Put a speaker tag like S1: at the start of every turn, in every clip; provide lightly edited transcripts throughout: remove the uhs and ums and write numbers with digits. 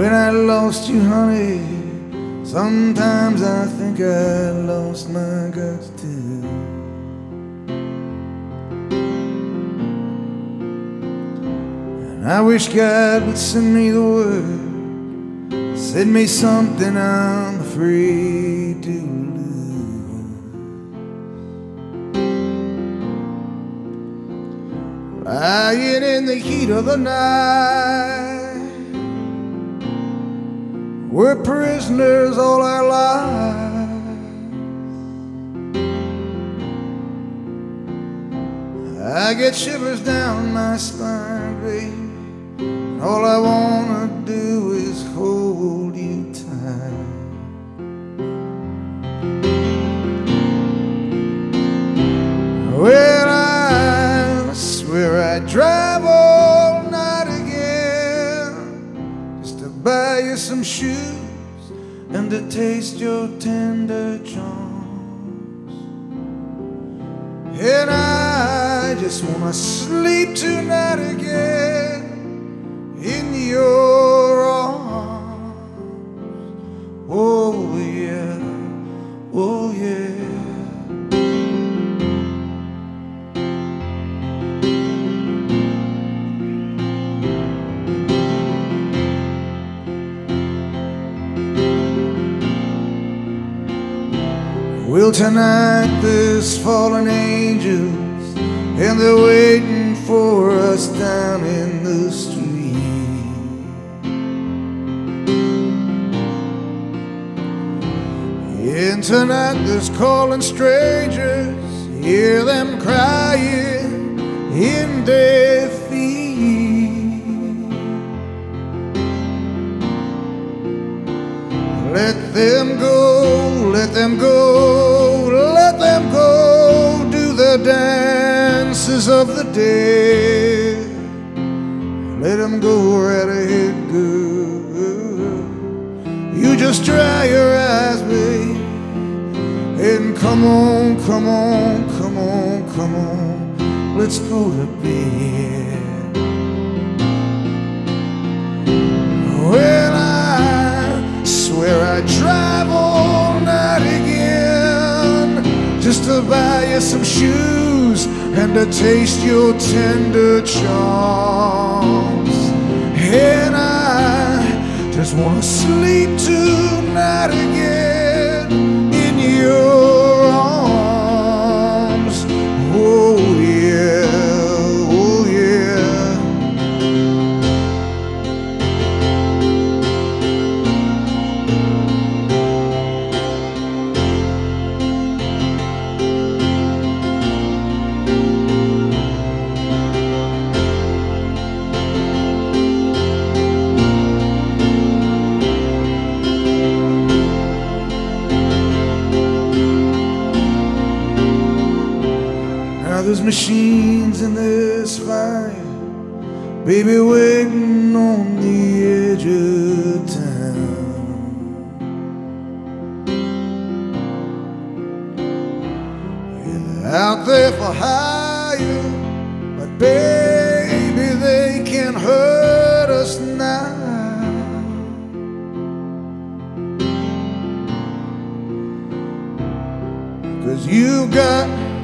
S1: when I lost you, honey. Sometimes I think I lost my guts too. And I wish God would send me the word, send me something I'm afraid to lose. Lying in the heat of the night, we're prisoners all our lives. I get shivers down my spine, babe. All I wanna do is hold you tight. Well, I swear I'd drive all night again just to buy you some shoes and to taste your tender charms. And I just wanna sleep tonight again in your arms. Oh yeah, oh yeah. Well, tonight there's fallen angels, and they're waiting for us down in the street. And tonight there's calling strangers, hear them crying in defeat. Let them go, let them go, let them go, do the dances of the dead. Let them go right ahead, girl. You just dry your eyes, babe, and come on, come on, come on, come on, let's go to bed. Well, I swear I'd drive all night again just to buy you some shoes and to taste your tender charms. And I just wanna sleep tonight again in your arms. Oh yeah, oh yeah. There's machines in this fire, baby, waiting on the edge of town. Yeah, they're out there for hire, but baby, they can't hurt us now. 'Cause you've got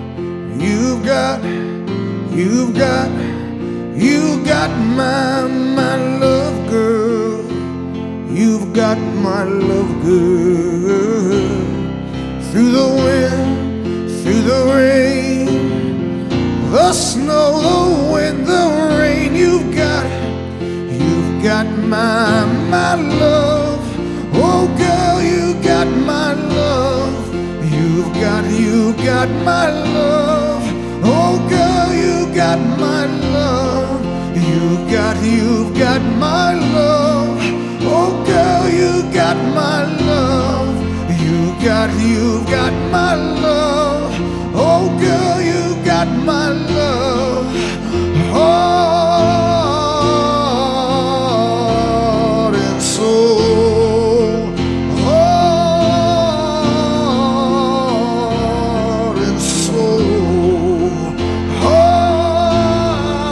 S1: my love, girl. You've got my love, girl. Through the wind, through the rain, the snow, the wind, the rain. You've got my love. Oh, girl, you got my love. You've got my love. Oh, girl, you got my love. You've got my love. Oh, girl, you got my love. You've got my love. Oh, girl, you got my love. Heart and soul. Heart and soul. Heart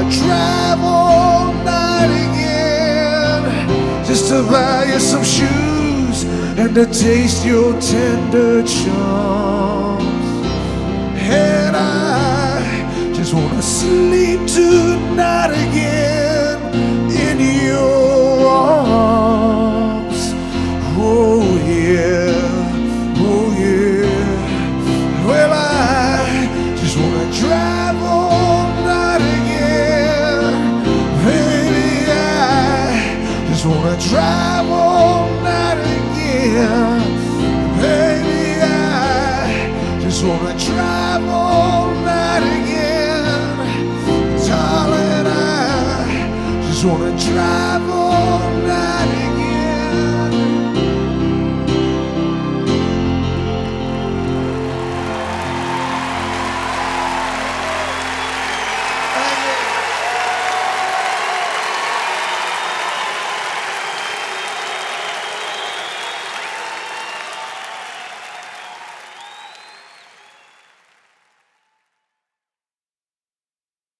S1: drive all night again, just to buy you some shoes and to taste your tender charms. And I just wanna sleep tonight again in your arms. Oh yeah, oh yeah. Well, I just wanna drive all night again. Baby, I just wanna drive all night again. Baby, I just wanna drive all night again. Darling, I just wanna drive all night again.